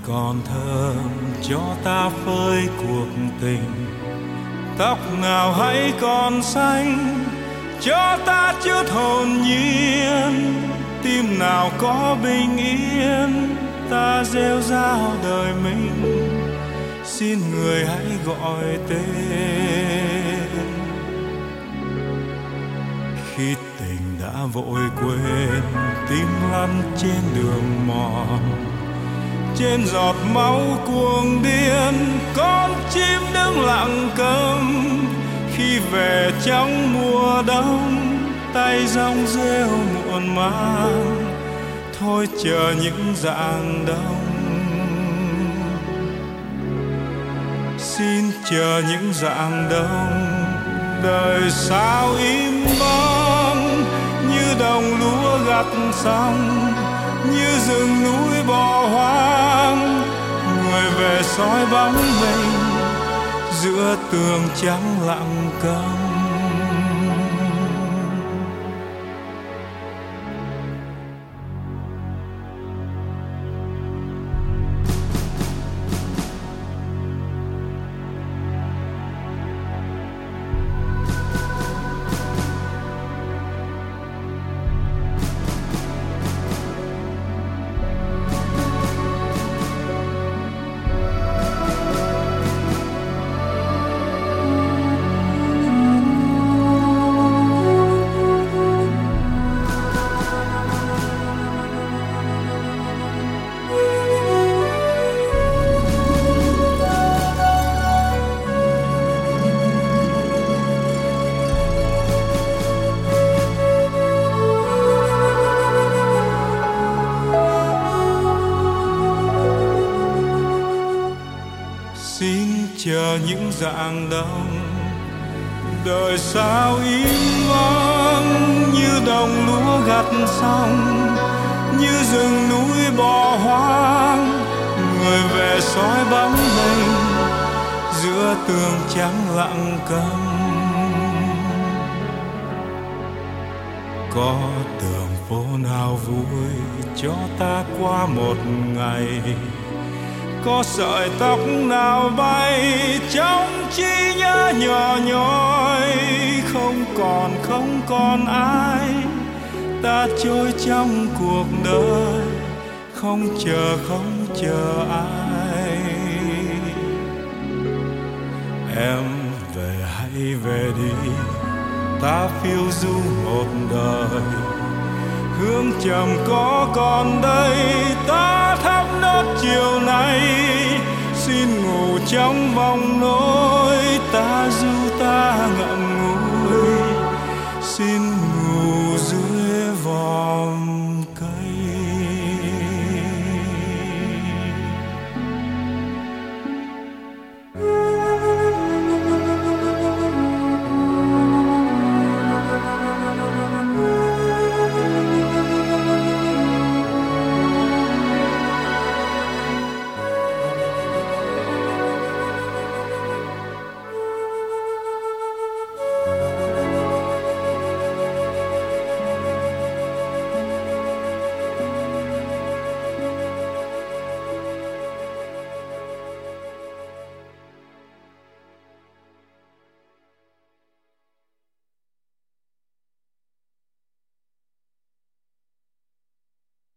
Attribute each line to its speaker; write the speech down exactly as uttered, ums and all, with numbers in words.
Speaker 1: còn thơm cho ta phơi cuộc tình, tóc nào hãy còn xanh cho ta chút hồn nhiên, tim nào có bình yên ta rêu rao đời mình, xin người hãy gọi tên. Khi tình đã vội quên, tim lăn trên đường mòn, trên giọt máu cuồng điên con chim đứng lặng câm. Khi về trong mùa đông tay rong rêu muộn màng, thôi chờ những rạng đông, xin chờ những rạng đông. Đời sao im bóng như đồng lúa gặt xong, như rừng núi bỏ hoang, người về soi bóng mình giữa tường trắng lặng câm. Chờ những rạng đông, đời sao im vắng như đồng lúa gặt xong, như rừng núi bỏ hoang, người về soi bóng mình giữa tường trắng lặng câm. Có đường phố nào vui cho ta qua một ngày, có sợi tóc nào bay trong trí nhớ nhỏ nhói, không còn không còn ai ta trôi trong cuộc đời, không chờ không chờ ai. Em về hãy về đi, ta phiêu du một đời, hương trầm có còn đây ta thắp nốt chiều nay, xin ngủ trong vòng nỗi ta du ta ngậm